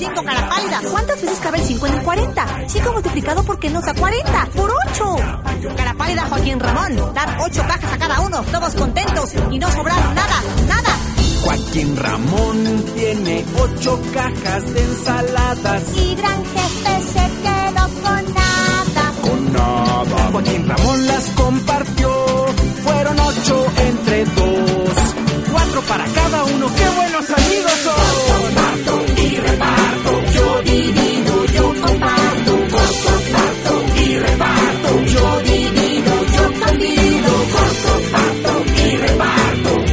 5, cara pálida. ¿Cuántas veces cabe el 5 en el 40? 5 multiplicado por qué nos da 40. ¡Por 8! Cara pálida, Joaquín Ramón. Dar 8 cajas a cada uno, todos contentos y no sobrar nada, nada. Joaquín Ramón tiene 8 cajas de ensaladas. Y gran jefe se quedó con nada.